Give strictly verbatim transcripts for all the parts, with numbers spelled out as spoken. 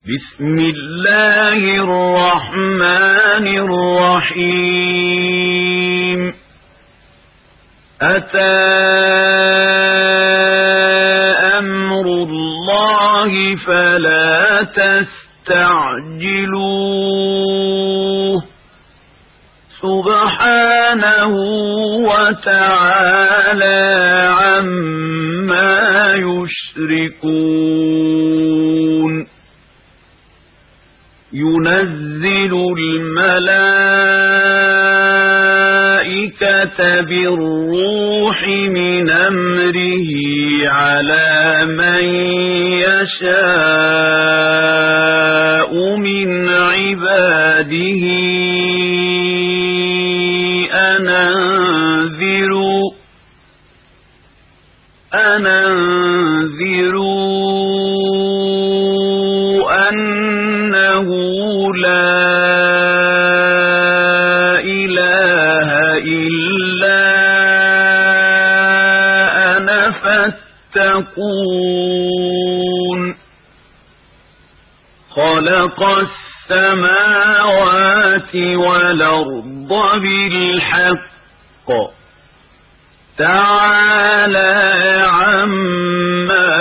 بسم الله الرحمن الرحيم أتى أمر الله فلا تستعجلوه سبحانه وتعالى عما يشركون ينزل الملائكة بالروح من أمره على من يشاء من عباده أن أنذروا أن أنذروا أنه لا إله إلا أنا فاتقون خلق السماوات والأرض بالحق تعالى عما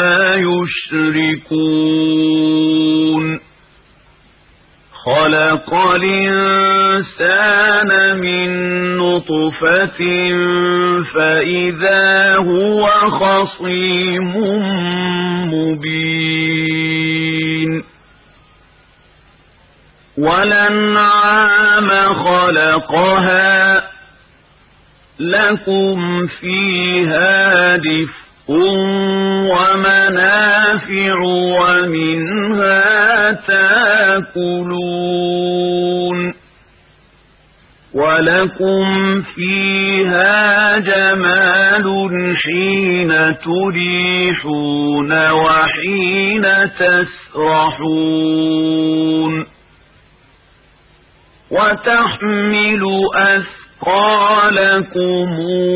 يشركون خلق الإنسان من نطفة فإذا هو خصيم مبين والأنعام خلقها لكم فيها دفء ومنافع ومنها تاكلون ولكم فيها جمال حين تريحون وحين تسرحون وتحمل أثقالكم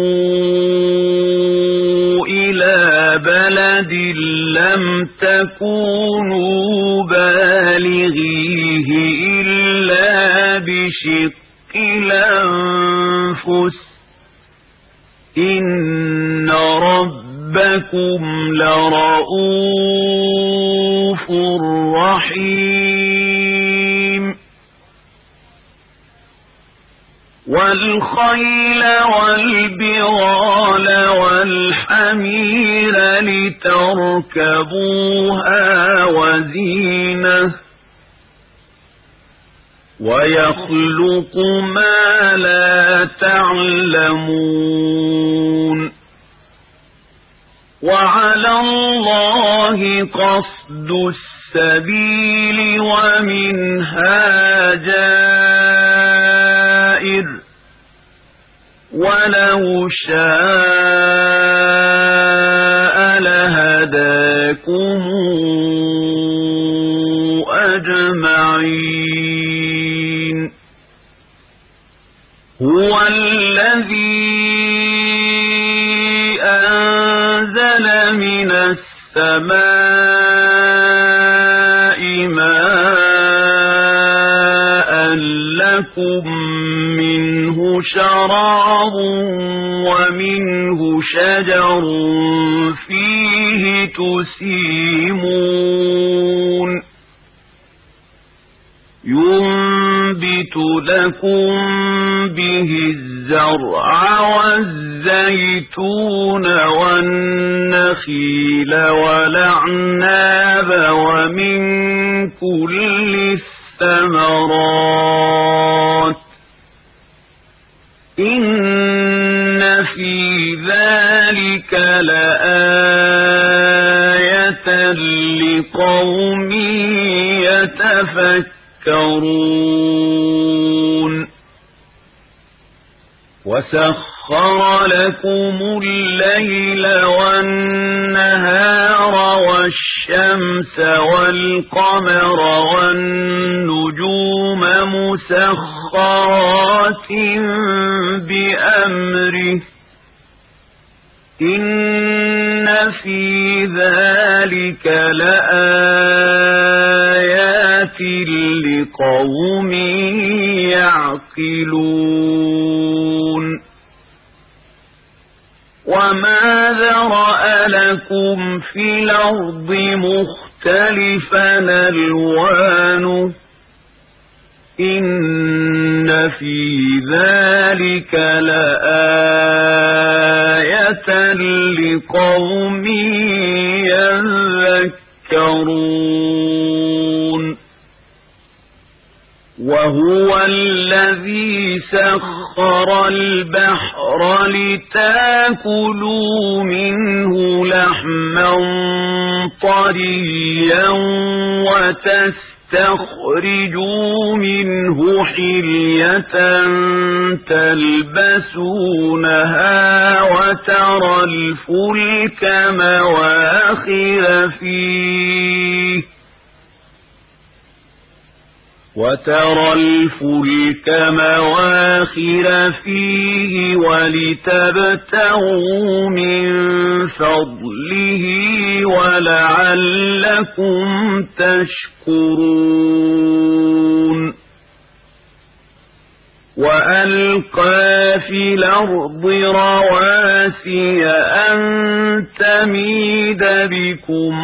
إلى بلد لم تكونوا بالغيه إلا بشق الأنفس إن ربكم لرؤوف رحيم والخيل والبغال والحمير لتركبوها وزينة ويخلق ما لا تعلمون وعلى الله قصد السبيل ومنها جائر ولو شاء لهداكم أجمعين هو الذي أنزل من السماء ماء لكم منه شراب ومنه شجر فيه تسيمون ينبت لكم به الزرع والزيتون والنخيل والأعناب ومن كل الثمرات إن في ذلك لآية لقوم يتفكرون وسخر لكم الليل والنهار والشمس والقمر والنجوم مسخرات بأمره إن في ذلك لآيات لآيات لقوم يعقلون وما ذرأ لكم في الأرض مختلفا ألوانه إن في ذلك لآية لقوم يذكرون وهو الذي سخر البحر لتاكلوا منه لحما طريا وتستخرجوا منه حلية تلبسونها وترى الفلك مواخر فيه وترى الفلك مواخر فيه ولتبتغوا من فضله ولعلكم تشكرون وألقى في الأرض رواسي أن تميد بكم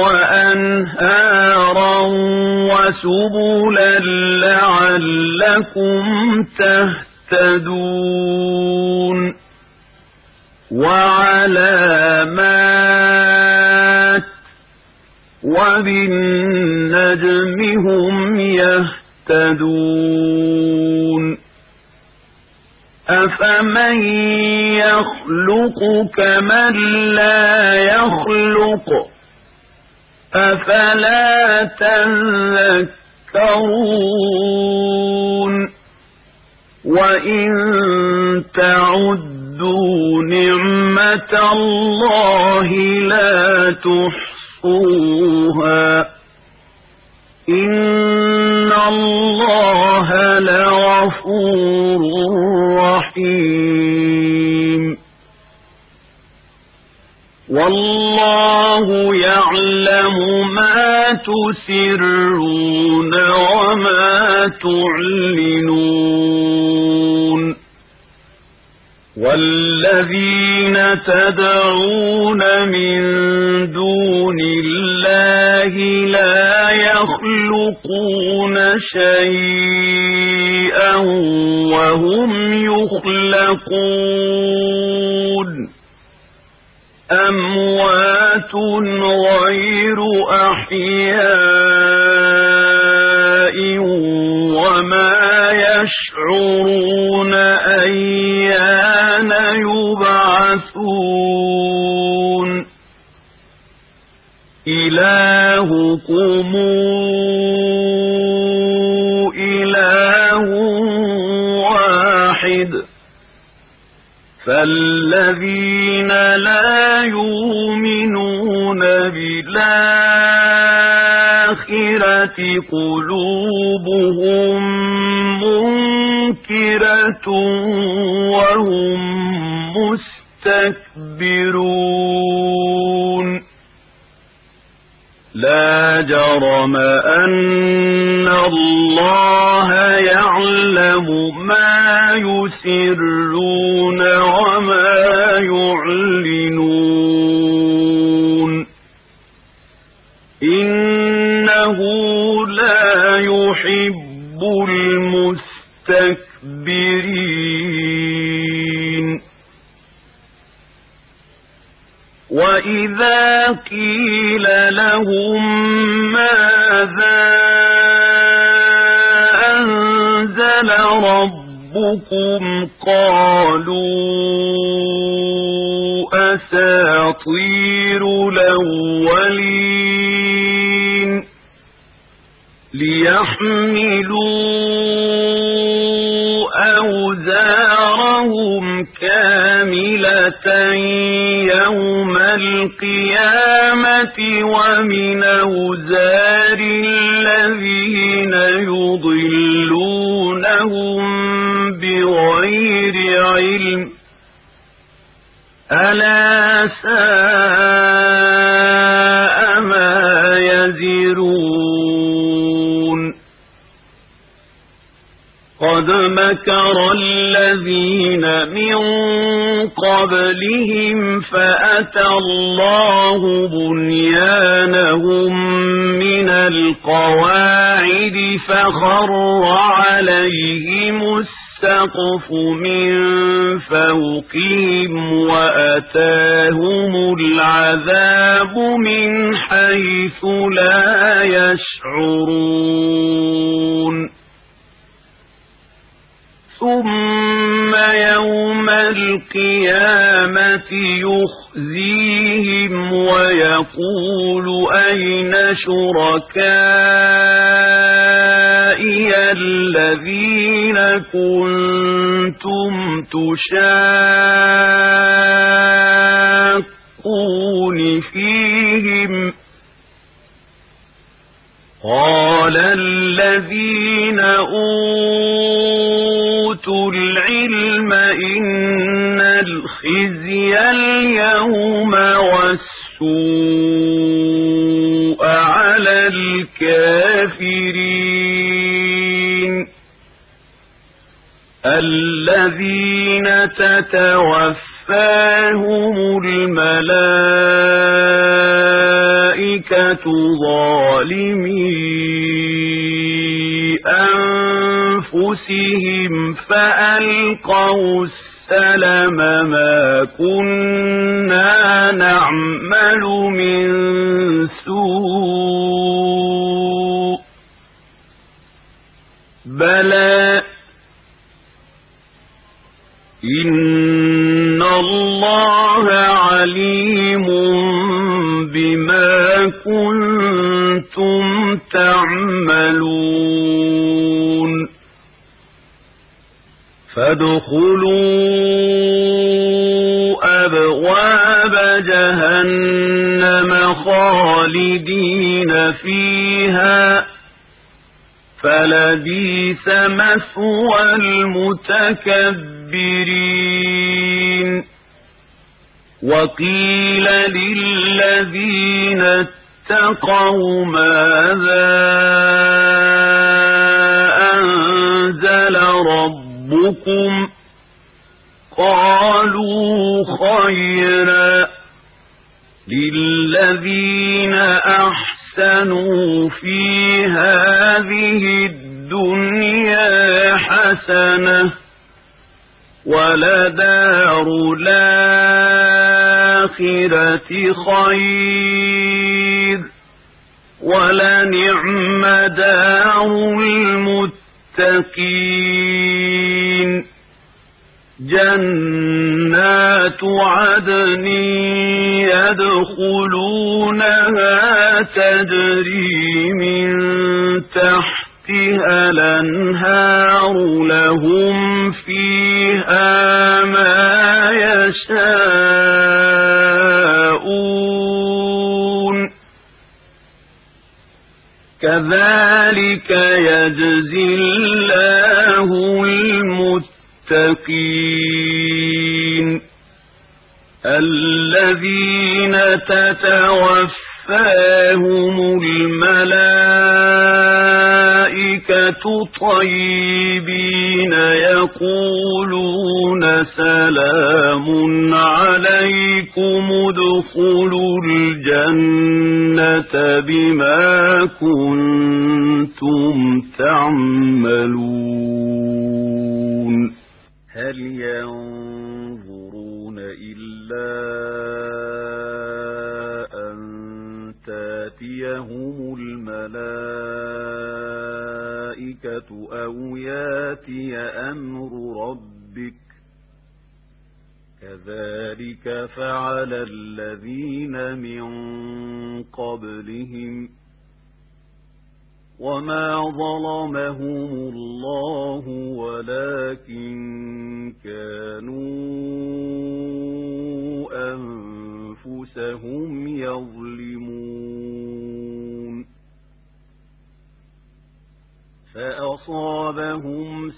وأنهارا وسبلا لعلكم تهتدون وعلامات وبالنجم هم يهتدون أفمن يخلق كمن لا يخلق أفلا تذكرون وإن تعدوا نعمة الله لا تحصوها إن الله لغفور رحيم والله يعلم ما تسرون وما تعلنون والذين تدعون من دون الله لا يخلقون شيئا وهم يخلقون أموات غير أحياء وما يشعرون أيان يبعثون إلهكم إله واحد فالذين لا يؤمنون بالآخرة قلوبهم منكرة وهم مستكبرون لا جرم أن الله يعلم ما يسرون وما يعلنون إنه لا يحب المستكبرين وإذا قيل لهم ماذا أنزل ربكم قالوا أساطير الأولين ليحملوا أوزارهم كاملة يوم القيامة ومن أوزار الذين يضلونهم بغير علم ألا ساء ما يزرون قد مكر الذين من قبلهم فأتى الله بنيانهم من القواعد فخر عليهم السقف من فوقهم وأتاهم العذاب من حيث لا يشعرون ثم يوم القيامة يخزيهم ويقول أين شركائي الذين كنتم تشاقون فيهم قال الذين أوتوا العلم إن الخزي اليوم والسوء على الكافرين الذين تتوفاهم الملائكة ظالمي أنفسهم فألقوا السلم ما كنا نعمل من سوء بلى إن الله عليم بما كنتم تعملون فادخلوا أبواب جهنم خالدين فيها فلبئس مثوى المتكبرين وقيل للذين اتقوا ماذا أنزل ربكم قالوا خيرا للذين أحسنوا في هذه الدنيا حسنة ولدار الآخرة خير ولنعم دار المتقين جنات عدن يدخلونها تجري من تحتها الأنهار لهم فيها ما يشاءون كذلك يجزي الله المتقين الذين تتوفاهم الملائكة طيبين يقولون سلام عليكم ادخلوا الجنة بما كنتم تعملون هل ينظرون إلا أن تاتيهم الملائكة أو ياتي أمر ربك كذلك فعل الذين من قبلهم وما ظلمهم الله ولكن كانوا أنفسهم أنفسهم يظلمون فأصابهم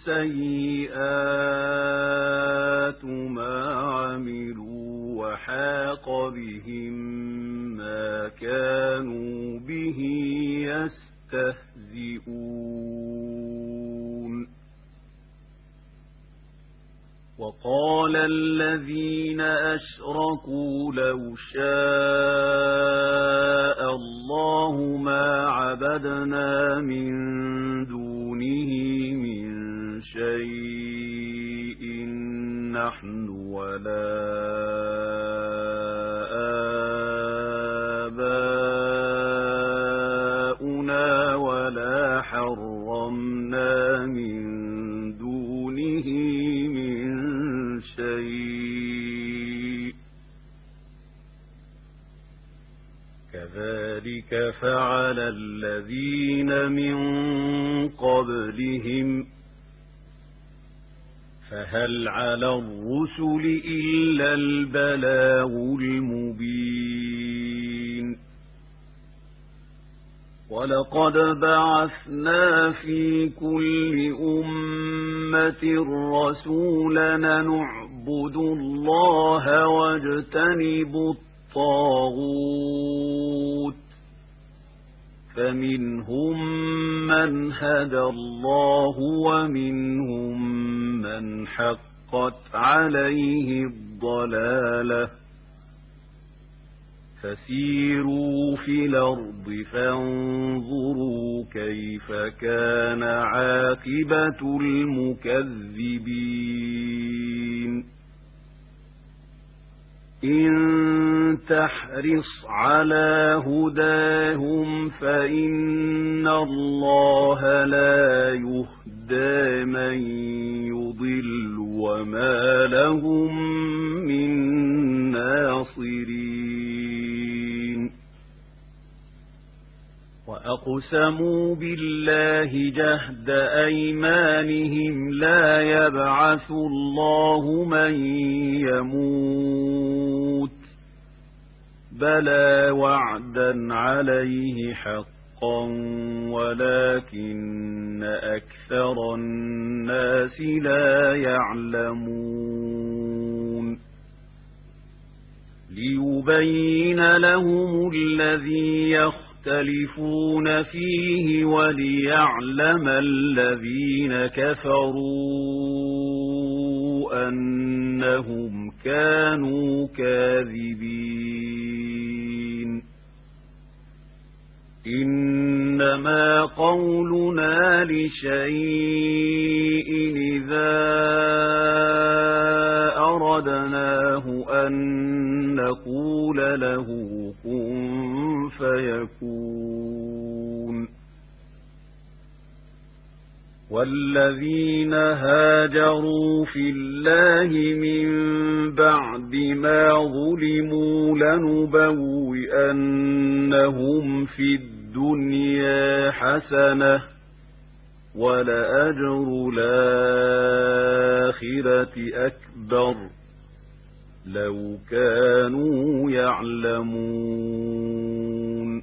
سيئات ما عملوا وحاق بهم ما كانوا به يستهزئون وقال الذين أشركوا لو شاء الله ما عبدنا من دونه من شيء نحن ولا آباؤنا ولا حرمنا من دونه من شيء كذلك فعل الذين من قبلهم فهل على الرسل إلا البلاغ المبين ولقد بعثنا في كل أمة رسولا نعبد الله واجتنب الطاغوت فمنهم من هدى الله ومنهم من حقت عليه الضلالة فسيروا في الأرض فانظروا كيف كان عاقبة المكذبين إن تحرص على هداهم فإن الله لا يهدى من يضل وما لهم من ناصرين وأقسموا بالله جهد أيمانهم لا يبعث الله من يموت بلى وعدا عليه حقا ولكن أكثر الناس لا يعلمون ليبين لهم الذي يختلفون فيه وليعلم الذين كفروا أنهم كانوا كاذبين إنما قولنا لشيء إذا أردناه أن نقول له كن فيكون والذين هاجروا في الله من بعد ما ظلموا لنبوئنهم في الدنيا حسنة ولأجر الآخرة أكبر لو كانوا يعلمون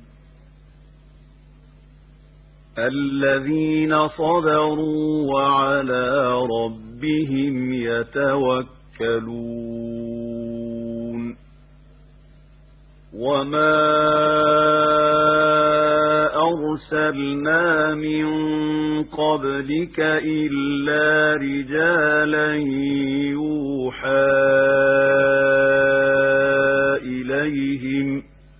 الذين صبروا وعلى ربهم يتوكلون وما أرسلنا من قبلك إلا رجالا يوحى إليهم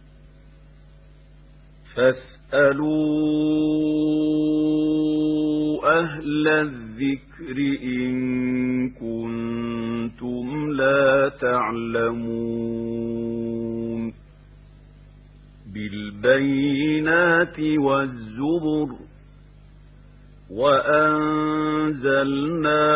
فاسألوا أهل الذكر إن كنتم لا تعلمون بالبينات والزبر وأنزلنا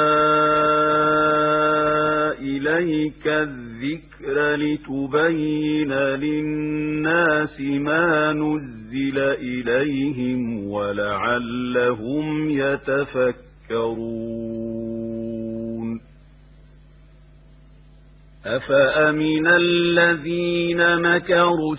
إليك الذكر لتبين للناس ما نزل إليهم ولعلهم يتفكرون أفأمن الذين مكروا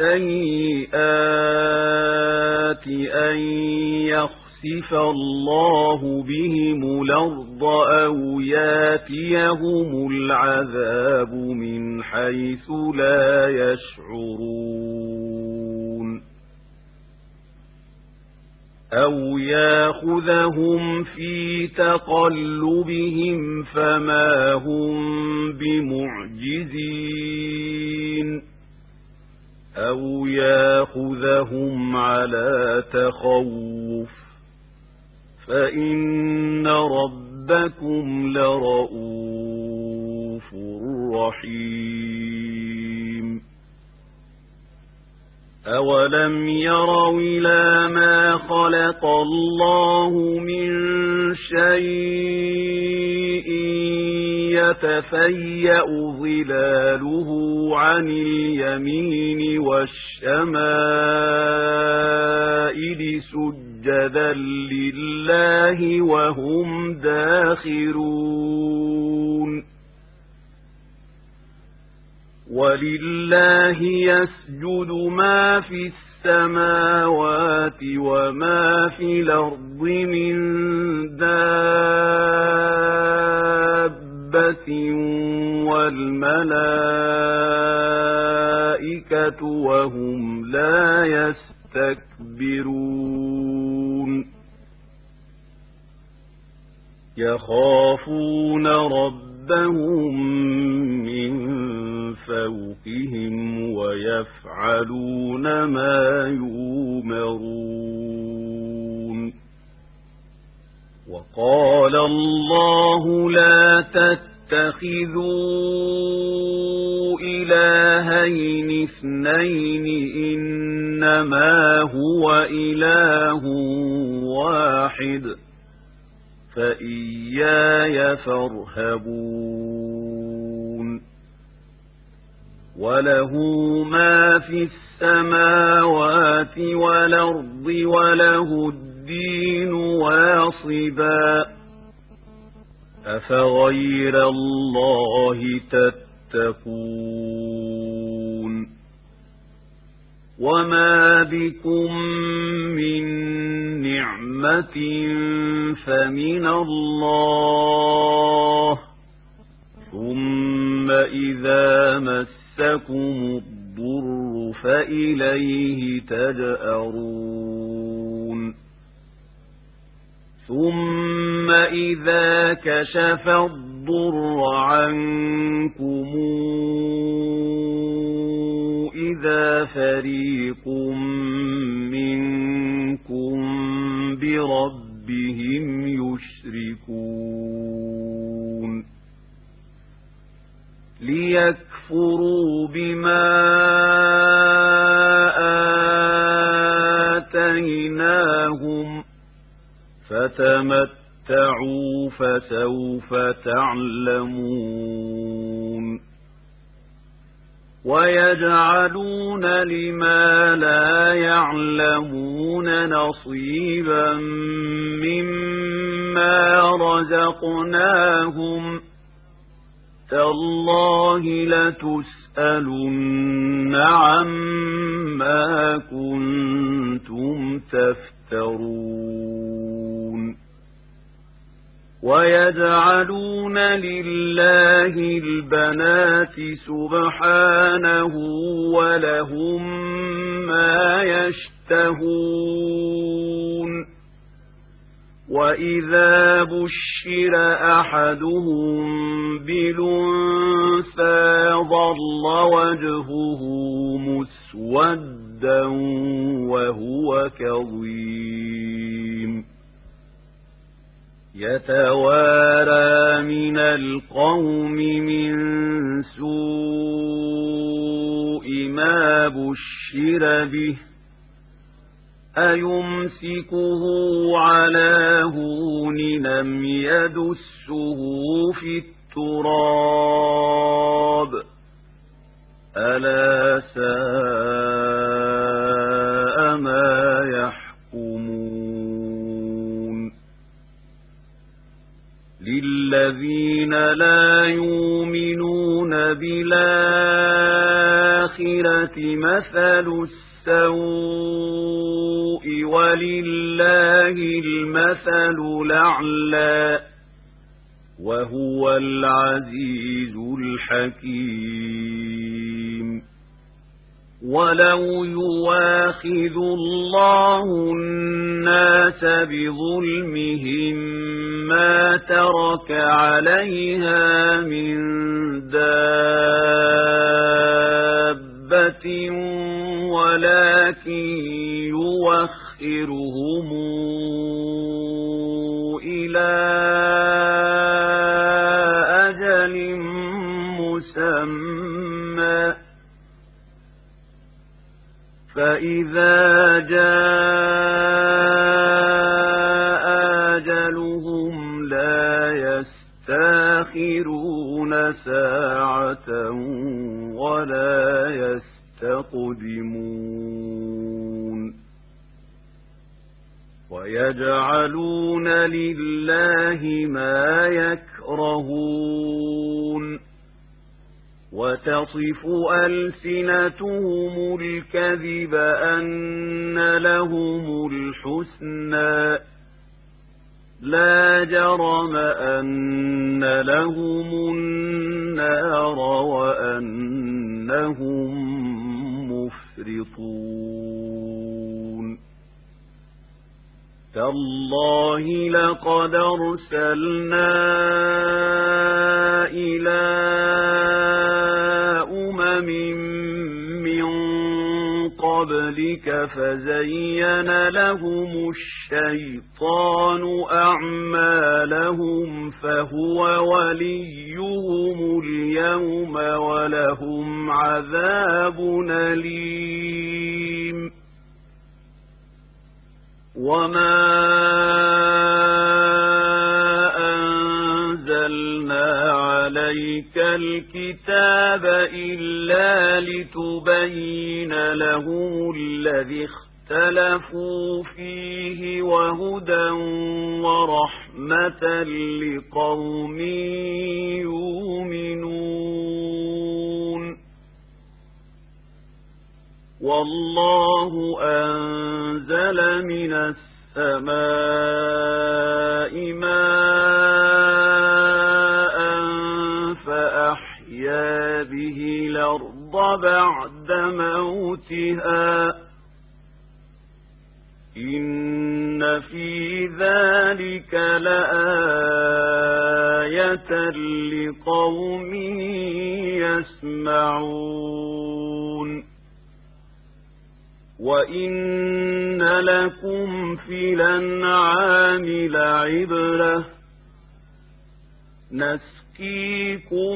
السيئات أن يخسف الله بهم الأرض أو ياتيهم العذاب من حيث لا يشعرون أو ياخذهم في تقلبهم فما هم بمعجزين أو ياخذهم على تخوف فإن ربكم لرؤوف رحيم أولم يروا إلى ما خلق الله من شيء يتفيأ ظلاله عن اليمين والشمائل سجدا لله وهم داخرون ولله يسجد ما في السماوات وما في الأرض من دابة والملائكة وهم لا يستكبرون يخافون ربهم من فوقهم ويفعلون ما يؤمرون وقال الله لا تتخذوا إلهين اثنين إنما هو إله واحد فإياي فارهبون وله ما في السماوات والأرض وله الدين واصبا أفغير الله تتقون وما بكم من نعمة فمن الله ثم إذا مسكم الضر فإليه تجأرون ثم إذا كشف الضر عنكم إذا فريق منكم بربهم يشركون ليكفروا بما آتيناهم فتمتعوا فسوف تعلمون ويجعلون لما لا يعلمون نصيبا مما رزقناهم تالله لتسألن عما كنتم تفترون ويجعلون لله البنات سبحانه ولهم ما يشتهون وإذا بشر أحدهم بالأنثى ظل وجهه مسودا وهو كظيم يتوارى من القوم من سوء ما بشر به أيمسكه على هون لم يدسه في التراب ألا ساء ما يحكمون للذين لا يؤمنون بالآخرة مثل السوء ولله المثل الأعلى وهو العزيز الحكيم ولو يواخذ الله الناس بظلمهم ما ترك عليها من دابة ولكن يوخرهم إلى أجل مسمى فإذا جاء أجلهم لا يستأخرون ساعة ولا يستقدمون ويجعلون لله ما يكرهون وتصف ألسنتهم الكذب أن لهم الحسنى لا جرم أن لهم النار وأنهم مفرطون تالله لقد أرسلنا إلى أمم من قبلك فزين لهم الشيطان أعمالهم فهو وليهم اليوم ولهم عذاب أليم وما أنزلنا عليك الكتاب إلا لتبين لهم الذي اختلفوا فيه وهدى ورحمة لقوم يؤمنون والله أنزل من السماء ماء فأحيا به الأرض بعد موتها إن في ذلك لآية لقوم يسمعون وإن لكم في الأنعام لعبرة نسقيكم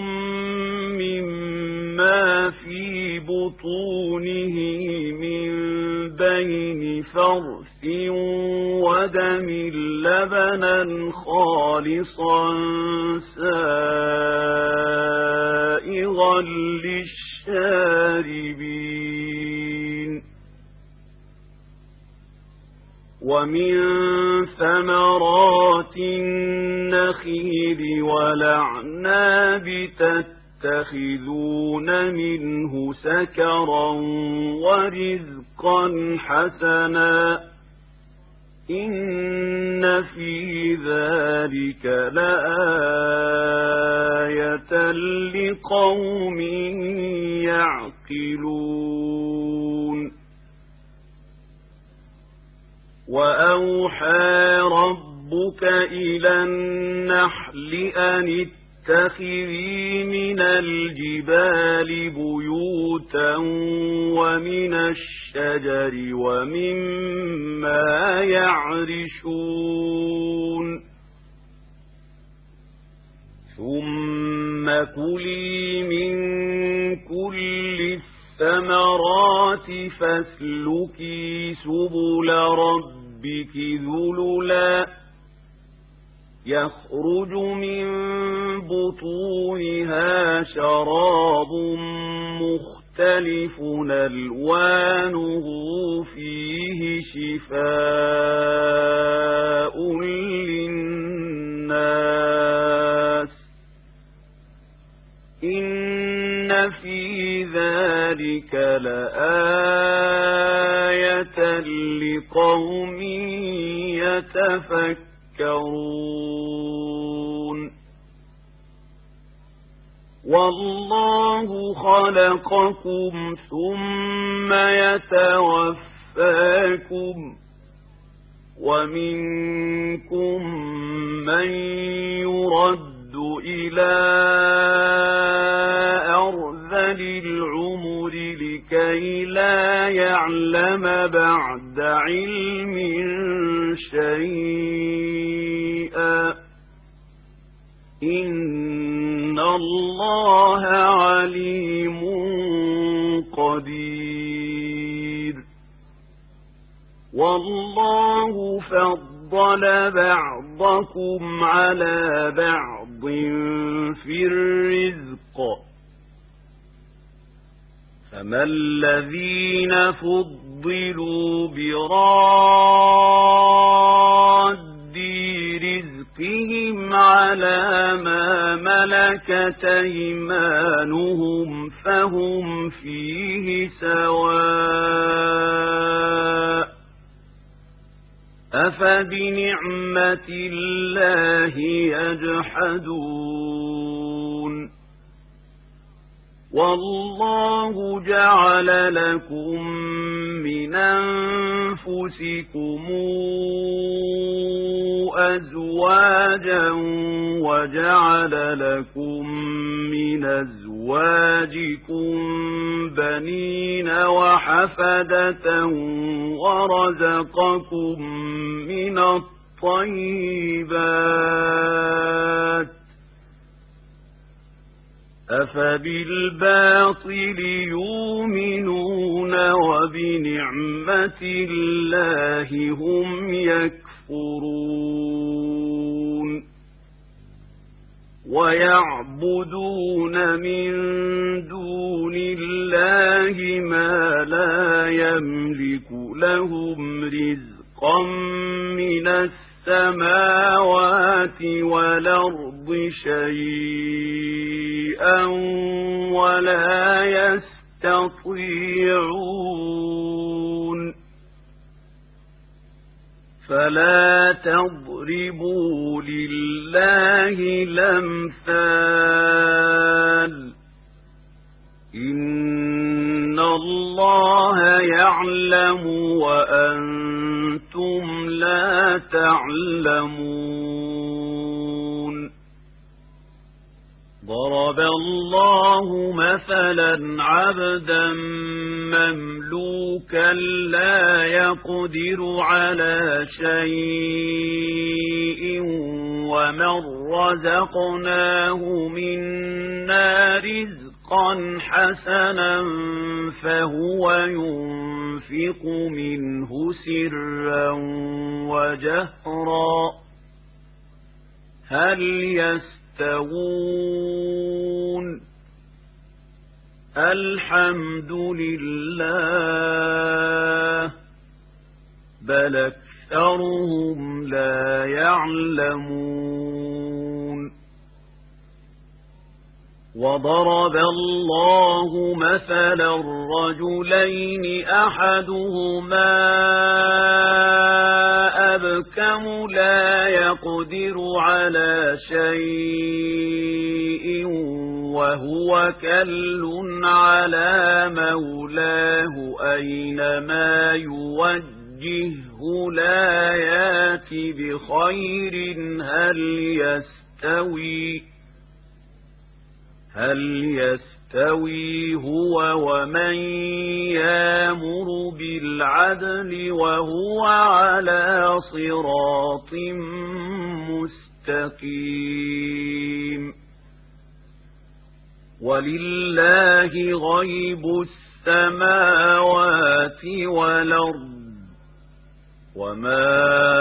مما في بطونه من بين فرث ودم لبنا خالصا سائغا للشاربين ومن ثمرات النخيل والأعناب تتخذون منه سكرا ورزقا حسنا إن في ذلك لآية لقوم يعقلون وأوحى ربك إلى النحل أن اتخذي من الجبال بيوتا ومن الشجر ومما يعرشون ثم كلي من كل الثمرات فاسلكي سبل ربك ذللا يخرج من بطونها شراب مختلف ألوانه فيه شفاء للناس إن في ذلك لآية لقوم يتفكرون والله خلقكم ثم يتوفاكم ومنكم من يرد إلى أرذل العمر لكي لا يعلم بعد علم شيئا إن الله عليم قدير والله فضل بعضكم على بعض في الرزق فما الذين فضلوا براد رزقهم على ما ملكت أيمانهم فهم فيه سواء أفبنعمة الله يجحدون والله جعل لكم من أنفسكم أزواجا وجعل لكم من أزواجكم بنين وحفدة ورزقكم من الطيبات أفبالباطل يؤمنون وبنعمة الله هم يكفرون ويعبدون من دون الله ما لا يملك لهم رزقا من السماوات والأرض شيئا ولا يستطيعون فلا تضربوا لله الأمثال إن الله يعلم وأنتم لا تعلمون ضرب الله مثلا عبدا مملوكا لا يقدر على شيء ومن رزقناه منا رزقا حسنا فهو ينفق منه سرا وجهرا هل يستوون الحمد لله بل أكثرهم لا يعلمون وضرب الله مثلا رجلين أحدهما أبكم لا يقدر على شيء وهو كل على مولاه أينما يوجهه لا يات بخير هل يستوي هل يستوي هو ومن يأمر بالعدل وهو على صراط مستقيم ولله غيب السماوات والأرض وما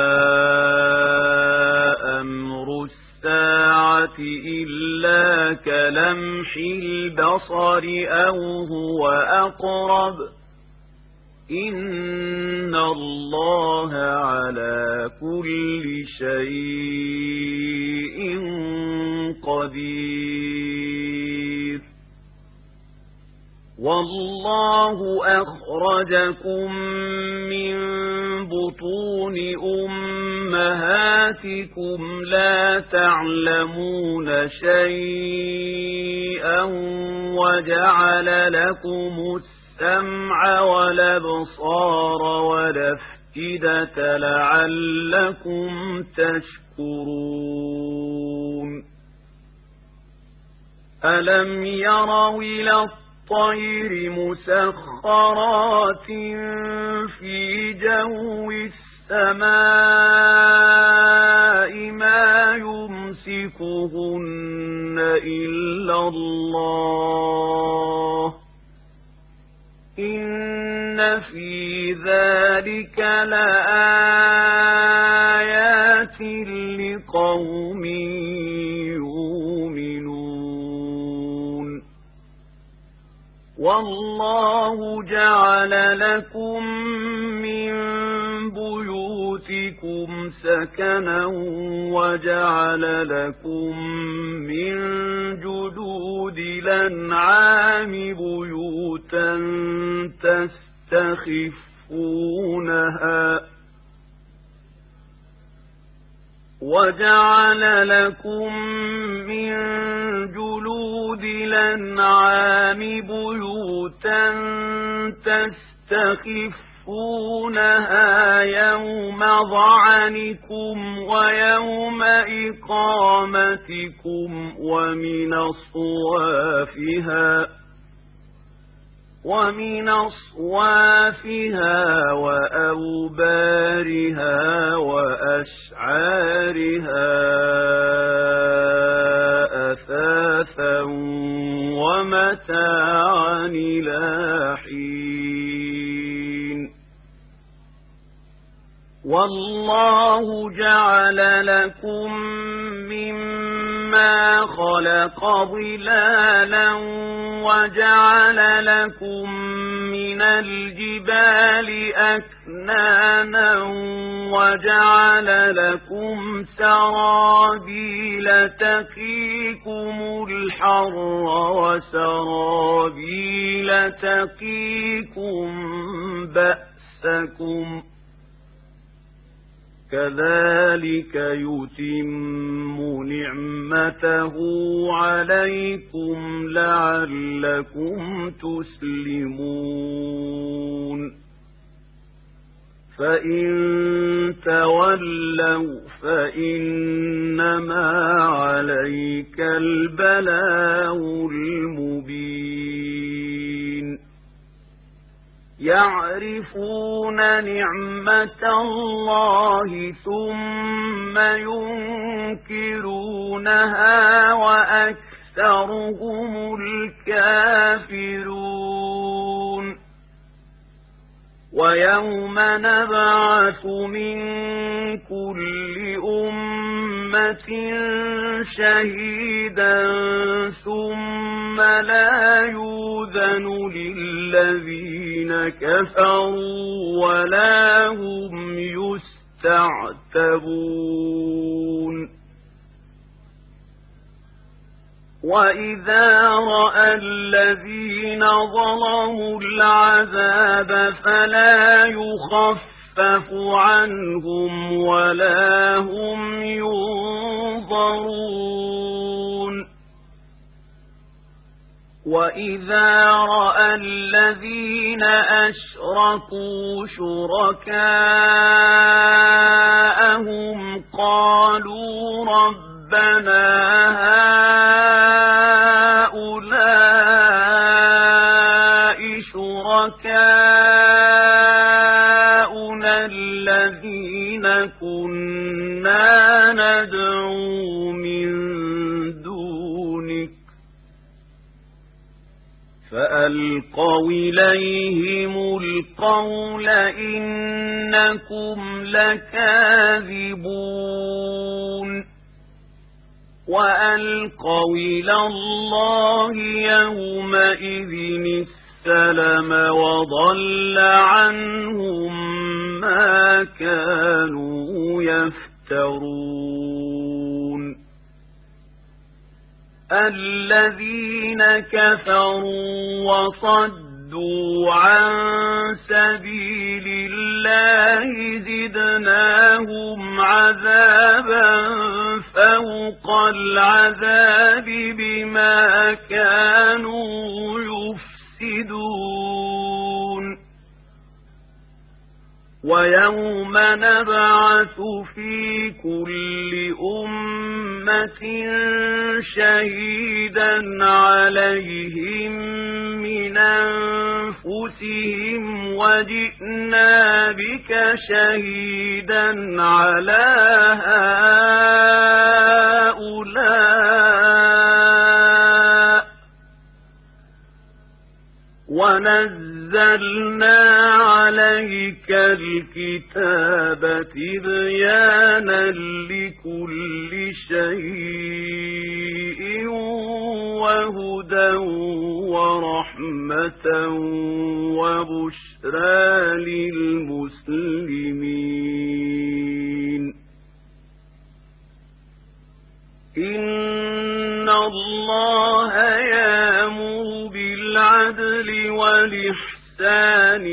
أمر الساعة إلا كلمح البصر أو هو أقرب إن الله على كل شيء قدير والله أخرجكم من بطون أمهاتكم لا تعلمون شيئا وجعل لكم السمع والأبصار والأفئدة لعلكم تشكرون ألم يروا إلى الطير مسخرات في جو السماء ما يمسكهن إلا الله إن في ذلك لآيات لقوم يؤمنون والله جعل لكم من بيوتكم سكنا وجعل لكم من جلود الأنعام بيوتا تستخفونها وجعل لكم من جلود الأنعام بيوتا تستخفونها يوم ظعنكم ويوم إقامتكم ومن أصوافها ومن أصوافها وأوبارها وأشعارها أثاثا ومتاعا إلى حين والله جعل لكم مما خلق ظلالا وجعل لكم من الجبال أكنانا وجعل لكم سرابيل تقيكم الحر وسرابيل تقيكم بأسكم كذلك يتم نعمته عليكم لعلكم تسلمون فإن تولوا فإنما عليك البلاغ المبين يعرفون نعمة الله ثم ينكرونها وأكثرهم الكافرون ويوم نبعث من كل أمة شهيدا ثم لا يؤذن للذين كفروا ولا هم يستعتبون وإذا رأى الذين ظلموا العذاب فلا يخفف عنهم ولا هم ينظرون وإذا رأى الذين أشركوا شركاءهم قالوا ربنا هؤلاء شركاؤنا الذين كنا ندعو من دونك فألقوا إليهم القول إنكم لكاذبون وألقوا إلى الله يومئذ السلم وضل عنهم ما كانوا يفترون الذين كفروا وصدوا عن سبيل الله الله زدناهم عذابا فوق العذاب بما كانوا يفسدون ويوم نبعث في كل أمة شهيدا عليهم من أنفسهم وجئنا بك شهيدا على هؤلاء ونزلنا عليك الكتاب تبيانا لكل شيء وهدى ورحمة وبشرى للمسلمين إن الله يأمر بالعدل والإحسان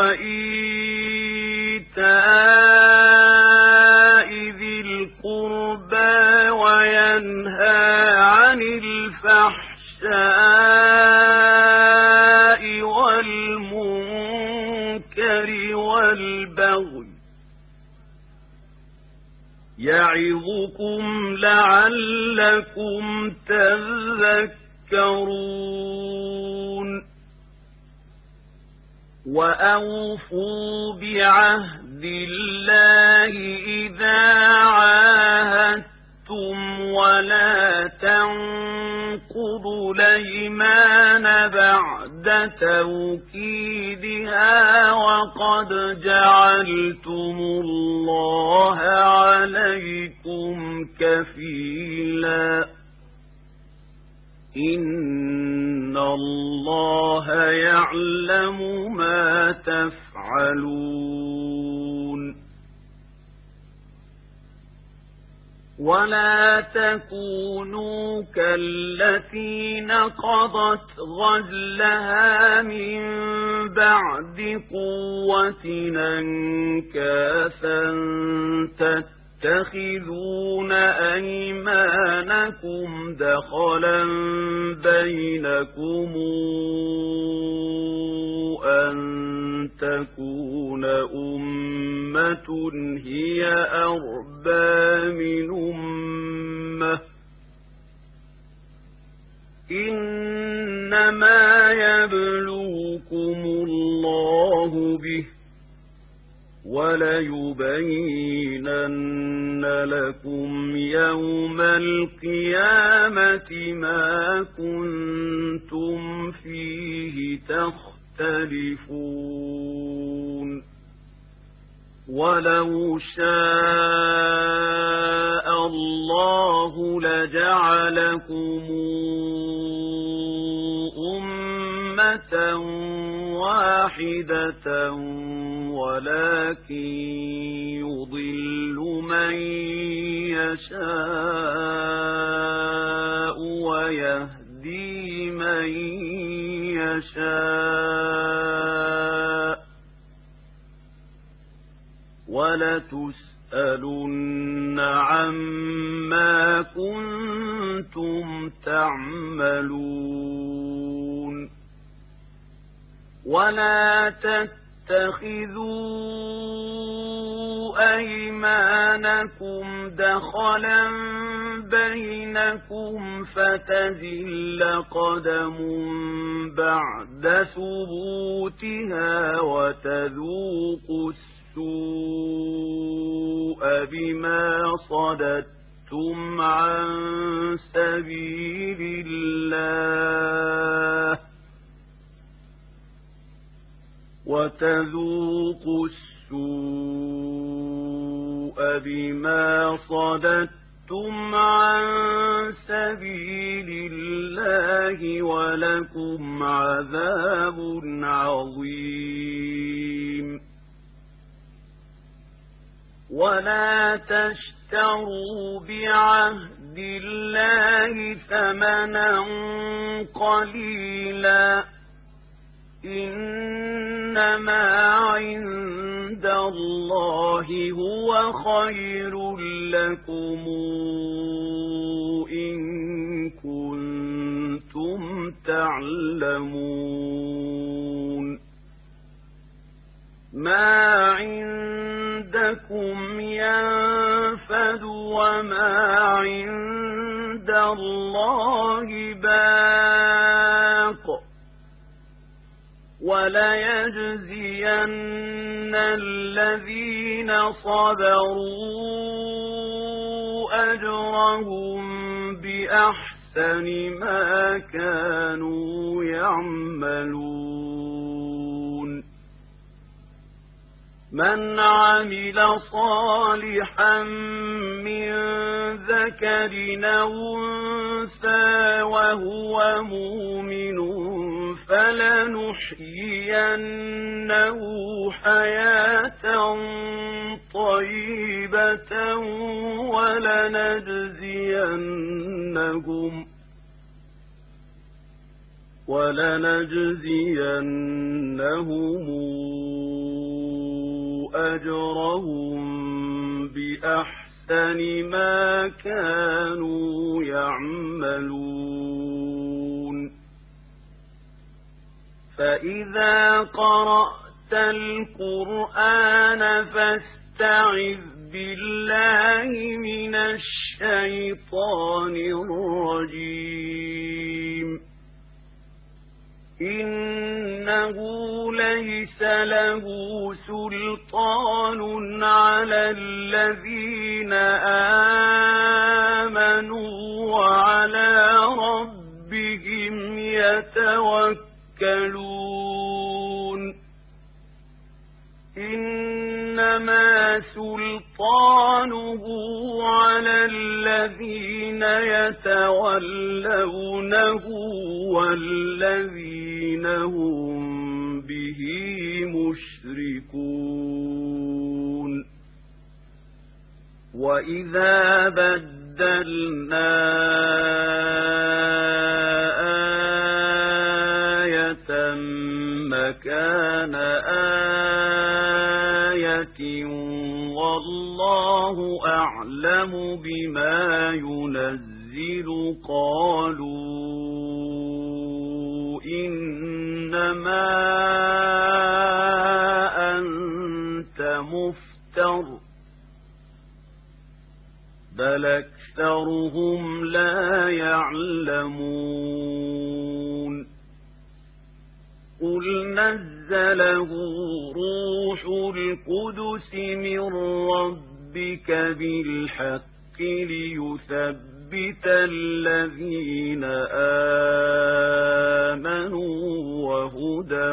وإيتاء ذي القربى وينهى عن الفحشاء والمنكر والبغي يعظكم لعلكم تذكرون وأوفوا بعهد الله إذا عاهدتم ولا تنقضوا الأيمان بعد توكيدها وقد جعلتم الله عليكم كفيلا إن الله يعلم ما تفعلون ولا تكونوا كالتي نقضت غزلها من بعد قوة أنكاثا تتخذون أيمانكم دخلا بينكم أن تكون أمة هي أربى من أمة إنما يبلوكم الله به وليبينن لكم يوم القيامة ما كنتم فيه تختلفون ولو شاء الله لجعلكم أمة واحدة ولكن يضل من يشاء ويهدي من يشاء ولتسألن عما كنتم تعملون ولا تتخذوا أيمانكم دخلا بينكم فتزل قدم بعد ثبوتها وتذوقوا السوء بما صددتم عن سبيل الله وتذوقوا السوء بما صددتم عن سبيل الله ولكم عذاب عظيم ولا تشتروا بعهد الله ثمنا قليلا إنما عند الله هو خير لكم إن كنتم تعلمون ما عندكم ينفد وما عند الله باق وليجزين الذين صبروا أجرهم بأحسن ما كانوا يعملون من عمل صالحا من ذكر أو أنثى وهو مؤمن فلنحيينه حياة طيبة ولنجزينهم ولنجزينهم أجرهم بأحسن ما كانوا يعملون فإذا قرأت القرآن فاستعذ بالله من الشيطان الرجيم إنه ليس له سلطان على الذين آمنوا وعلى ربهم يتوكلون إنما سلطانه على الذين يتولونه والذين هم به مشركون وإذا بدلنا آية مكان آية والله أعلم بما ينزل قالوا إنما أنت مفتر بل أكثرهم لا يعلمون قل نزله روح القدس من ربك بالحق ليثبت الذين آمنوا وهدى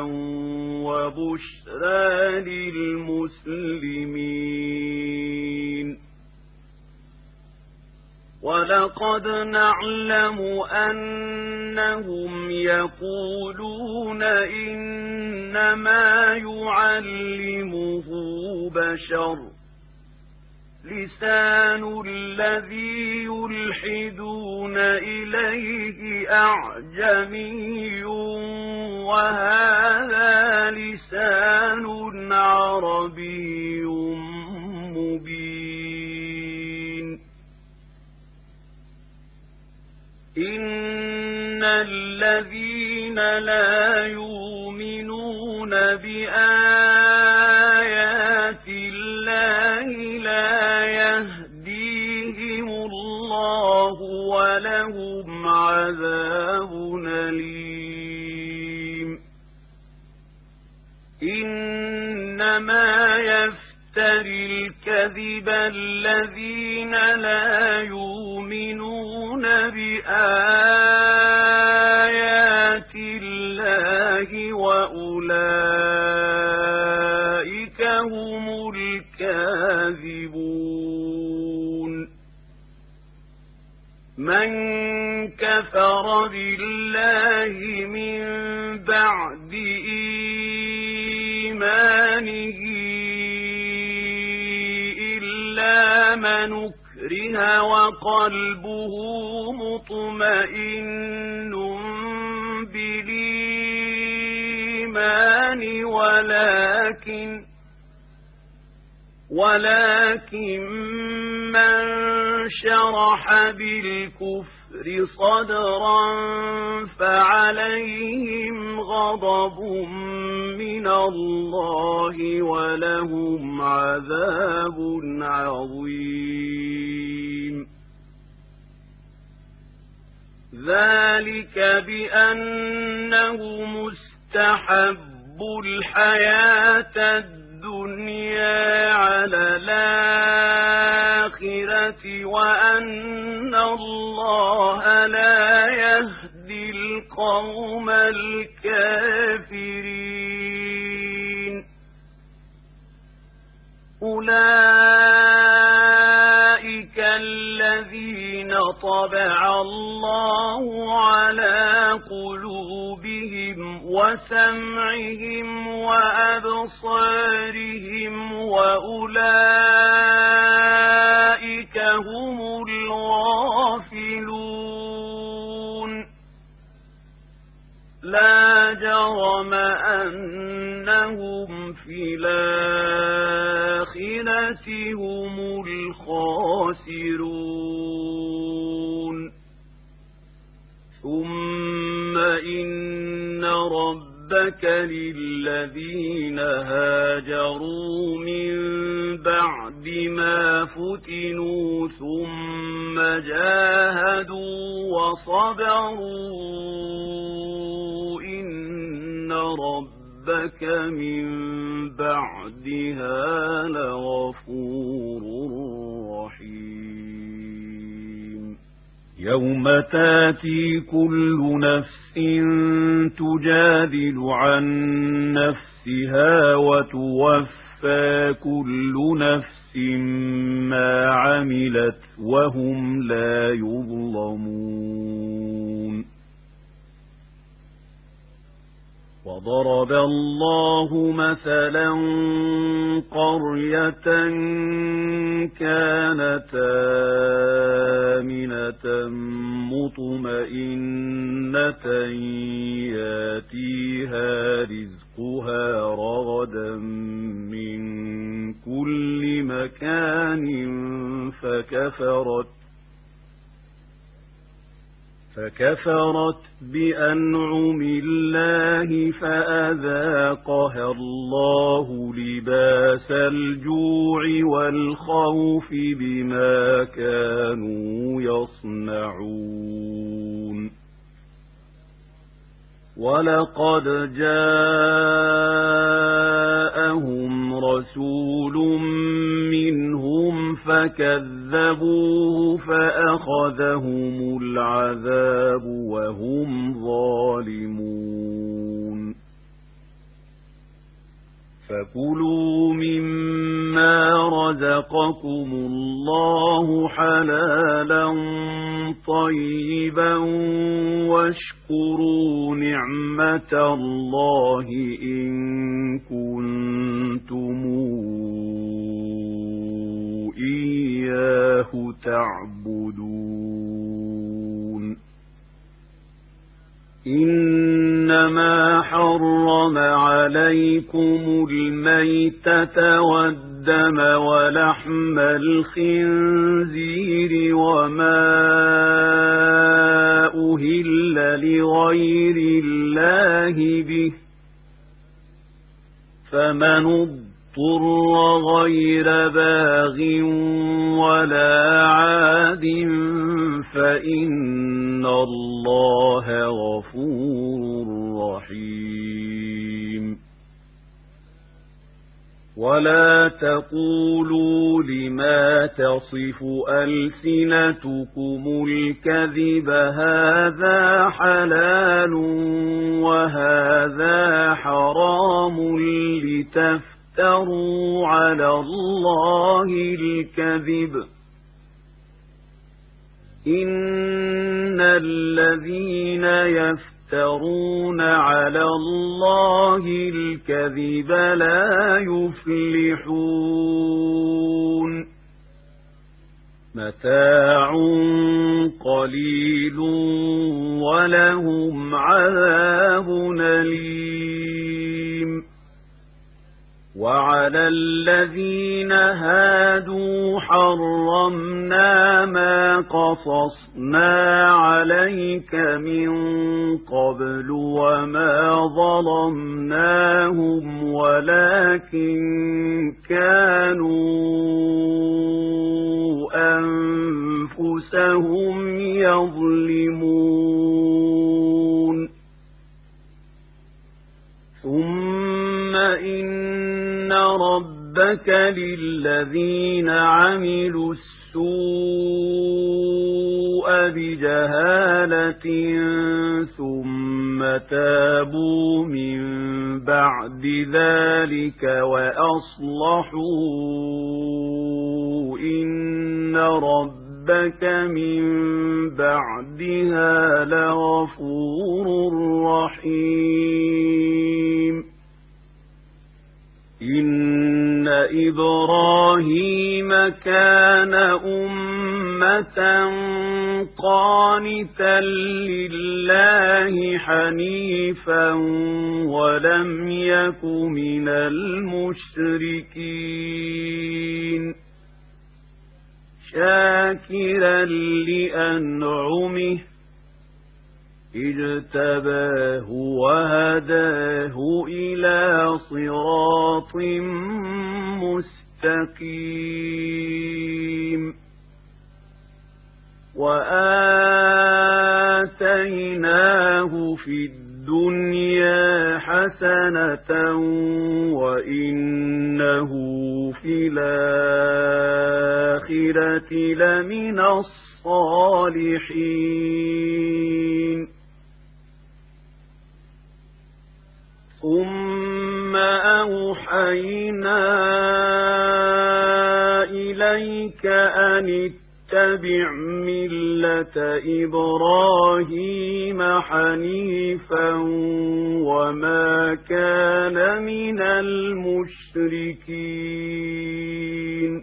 وبشرى للمسلمين ولقد نعلم أنهم يقولون إنما يعلمه بشر لسان الذي يلحدون إليه أعجمي وهذا لسان عربي مبين إن الذين لا يؤمنون بآيات الله لا يهديهم الله ولهم عذاب أليم إنما يفتري الكذب الذين لا يؤمنون بآيات الله وأولئك هم الكاذبون من كفر بالله من بعد إيمانه إلا من أكره وقلبه مطمئن بالإيمان الإيمان ولكن ولكن من شرح بالكفر صدرا فعليهم غضب من الله ولهم عذاب عظيم. ذلك بأنه مستحب الحياة الدنيا على الآخرة وأن الله لا يهدي القوم الكافرين. أولئك الذين طبع الله على قلوبهم وسمعهم وأبصارهم وأولئك هم الغافلون. لا جرم أنهم في الآخرة هم الخاسرون. ثم إن ربك للذين هاجروا من بعد ما فتنوا ثم جاهدوا وصبروا إن ربك من بعدها لغفور رحيم. يوم تاتي كل نفس تجادل عن نفسها وتوفى كل نفس ما عملت وهم لا يظلمون. وضرب الله مثلا قرية كانت آمنة مطمئنة ياتيها رزقها رغدا من كل مكان فكفرت فكفرت بأنعم الله فأذاقها الله لباس الجوع والخوف بما كانوا يصنعون. ولقد جاءهم رسول منهم فكذبوه فأخذهم العذاب وهم ظالمون. فكلوا مما رزقكم الله حلالا طيبا واشكروا نعمة الله إن كنتم إياه تعبدون. إنما حرم عليكم الميتة والدم ولحم الخنزير وما أهل لغير الله به فمن اضطر غير باغ ولا عاد فإن الله غفور رحيم. ولا تقولوا لما تصف ألسنتكم الكذب هذا حلال وهذا حرام لتفتروا على الله الكذب. إن الذين يفترون على الله الكذب لا يفلحون. متاع قليل ولهم عذاب أليم. وعلى الذين هادوا حرمنا ما قصصنا عليك من قبل وما ظلمناهم ولكن كانوا أنفسهم يظلمون ثم إن ربك للذين عملوا السوء بجهالة ثم تابوا من بعد ذلك وأصلحوا إن ربك من بعدها لغفور رحيم إن إبراهيم كان أمة قانتا لله حنيفا ولم يك من المشركين شاكرا لأنعمه اجتباه وهداه إلى صراط مستقيم وآتيناه في الدنيا حسنة وإنه في الآخرة لمن الصالحين ثم أوحينا إليك أن اتبع ملة إبراهيم حنيفا وما كان من المشركين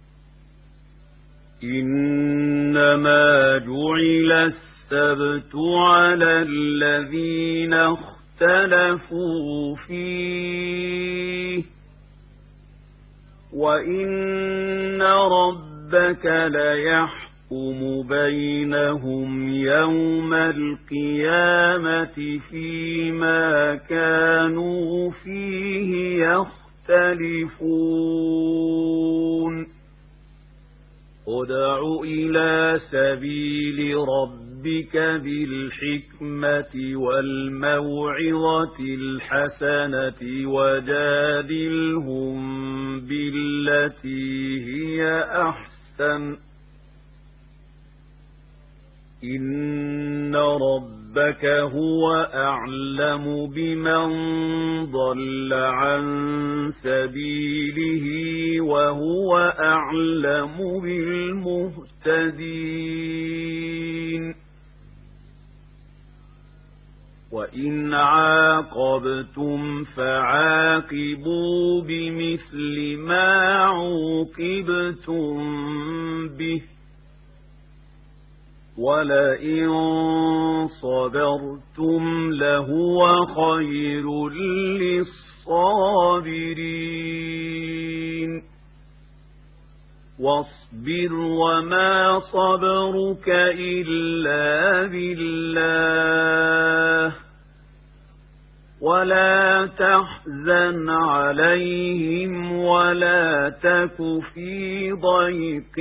إنما جعل السبت على الذين اختلفوا فيه وإن ربك ليحكم بينهم يوم القيامة فيما كانوا فيه يختلفون ادع إلى سبيل ربك بالحكمة والموعظة الحسنة وجادلهم بالتي هي أحسن إن ربك هو أعلم بمن ضل عن سبيله وهو أعلم بالمهتدين وإن عاقبتم فعاقبوا بمثل ما عوقبتم به ولئن صبرتم لهو خير للصابرين واصبر وما صبرك إلا بالله ولا تحزن عليهم ولا تك في ضيق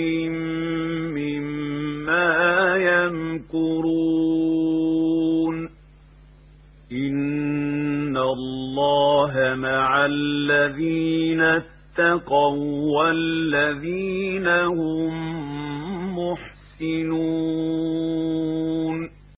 مما يمكرون إن الله مع الذين اتقوا والذين هم محسنون